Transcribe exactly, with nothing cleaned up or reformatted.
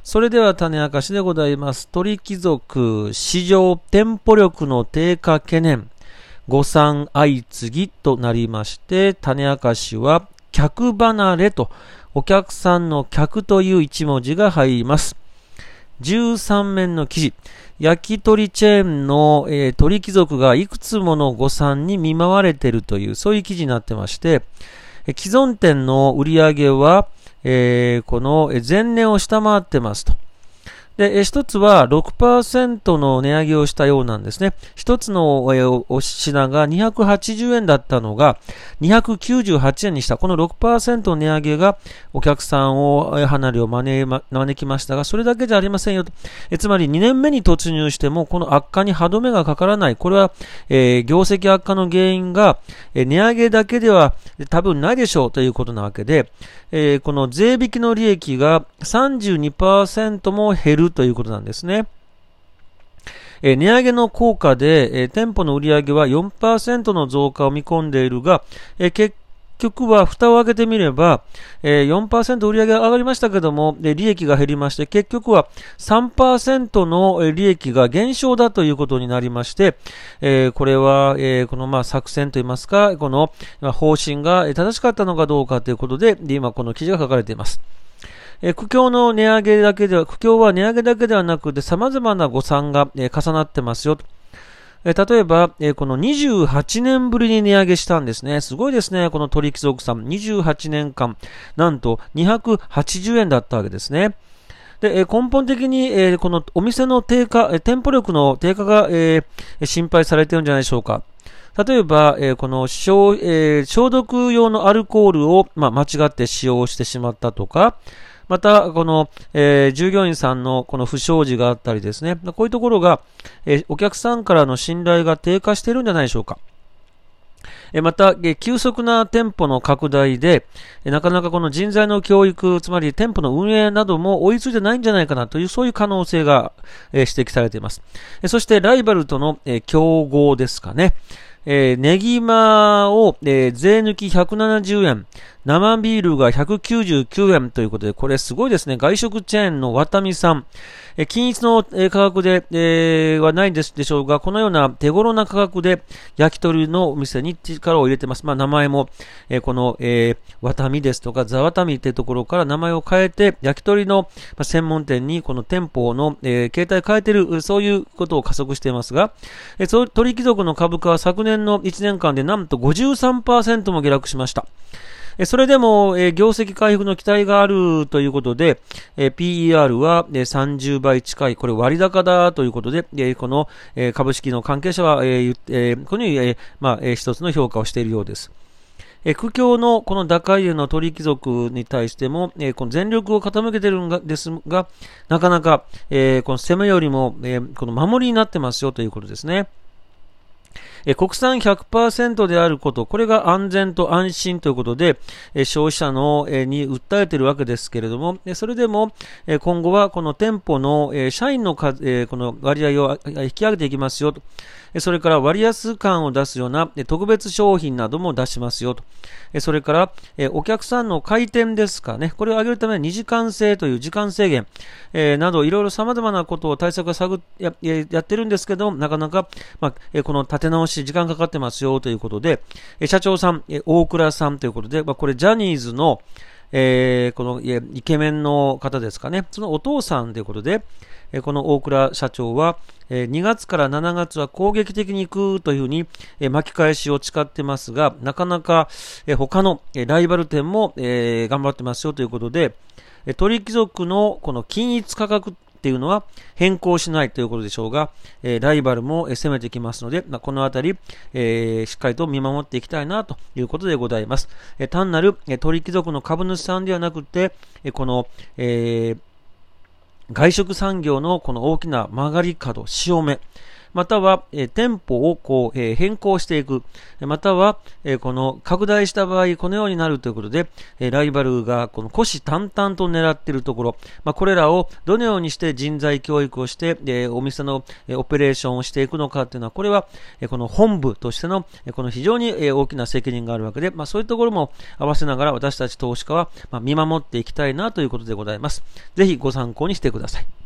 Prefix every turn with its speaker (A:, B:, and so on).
A: それでは種明かしでございます。鳥貴族、市場店舗力の低下懸念、誤算相次ぎとなりまして、種明かしは客離れと、お客さんの客という一文字が入ります。じゅうさん面の記事、焼き鳥チェーンの、えー、鳥貴族がいくつもの誤算に見舞われているという、そういう記事になってまして、えー、既存店の売り上げは、えー、この前年を下回ってますと。で、一つは ろくパーセント の値上げをしたようなんですね。一つのお品がにひゃくはちじゅうえんだったのがにひゃくきゅうじゅうはちえんにした。この ろくパーセント の値上げがお客さんを離れを招きましたが、それだけじゃありませんよと。えつまりにねんめに突入してもこの悪化に歯止めがかからない。これは、えー、業績悪化の原因が、えー、値上げだけでは多分ないでしょうということなわけで、えー、この税引きの利益が さんじゅうにパーセント も減るということなんですね。えー、値上げの効果で、えー、店舗の売上は よんパーセント の増加を見込んでいるが、えー、結局は蓋を開けてみれば、えー、よんパーセント 売上が上がりましたけども、えー、利益が減りまして、結局は さんパーセント の利益が減少だということになりまして、えー、これは、えー、このまあ作戦といいますか、この方針が正しかったのかどうかということで、今この記事が書かれています。えー、苦境の値上げだけでは、苦境は値上げだけではなくて様々な誤算が、えー、重なってますよと。えー、例えば、えー、このにじゅうはちねんぶりに値上げしたんですね。すごいですね。この鳥貴族さん。にじゅうはちねんかん、なんとにひゃくはちじゅうえんだったわけですね。で、えー、根本的に、えー、このお店の低下、えー、店舗力の低下が、えー、心配されているんじゃないでしょうか。例えば、えー、この消、えー、消毒用のアルコールを、まあ、間違って使用してしまったとか、また、この、えー、従業員さんのこの不祥事があったりですね。こういうところが、えー、お客さんからの信頼が低下しているんじゃないでしょうか。えー、また、えー、急速な店舗の拡大で、えー、なかなかこの人材の教育、つまり店舗の運営なども追いついてないんじゃないかなという、そういう可能性が、えー、指摘されています。えー、そして、ライバルとの、えー、競合ですかね。えー、ネギマを、えー、税抜きひゃくななじゅうえん、生ビールがひゃくきゅうじゅうきゅうえんということで、これすごいですね。外食チェーンのワタミさん。えー、均一の、えー、価格で、えー、はないんですでしょうが、このような手頃な価格で焼き鳥のお店に力を入れてます。まあ名前も、えー、この、えー、ワタミですとか、ザワタミっていうところから名前を変えて、焼き鳥の専門店にこの店舗の、えー、形態変えている、そういうことを加速していますが、えー、鳥貴族の株価は昨年のいちねんかんでなんと ごじゅうさんパーセント も下落しました。それでも、えー、業績回復の期待があるということで、えー、ピーイーアール は、えー、さんじゅうばい近い、これ割高だということで、えー、この、えー、株式の関係者は、えーえー、このように、えーまあえー、一つの評価をしているようです。えー、苦境のこの打開への鳥貴族に対しても、えー、この全力を傾けているんですが、なかなか、えー、この攻めよりも、えー、この守りになってますよということですね。え国産 ひゃくパーセント であること、これが安全と安心ということで、え消費者の、えに訴えているわけですけれども、えそれでも、え今後はこの店舗の、え社員の数、えこの割合を引き上げていきますよと。それから割安感を出すような特別商品なども出しますよと。それからお客さんの回転ですかね。これを上げるためににじかん制という時間制限などいろいろ様々なことを対策を探っ や, やってるんですけど、なかなか、まあ、この立て直し時間かかってますよということで、社長さん、大倉さんということで、まあ、これジャニーズのえー、このイケメンの方ですかね。そのお父さんということで、この大倉社長はにがつからしちがつは攻撃的に行くというふうに巻き返しを誓ってますが、なかなか他のライバル店も頑張ってますよということで、鳥貴族のこの均一価格っていうのは変更しないということでしょうが、ライバルも攻めてきますので、このあたりしっかりと見守っていきたいなということでございます。単なる鳥貴族の株主さんではなくて、この、えー外食産業のこの大きな曲がり角、潮目、 または、えー店舗をこう、えー変更していく、または、えーこの拡大した場合、このようになるということで、えーライバルがこの虎視眈々と狙っているところ、まあ、これらをどのようにして人材教育をして、えーお店の、えーオペレーションをしていくのかというのは、これは、えーこの本部としての、えーこの非常に、えー大きな責任があるわけで、まあ、そういうところも合わせながら私たち投資家は、まあ、見守っていきたいなということでございます。ぜひご参考にしてください。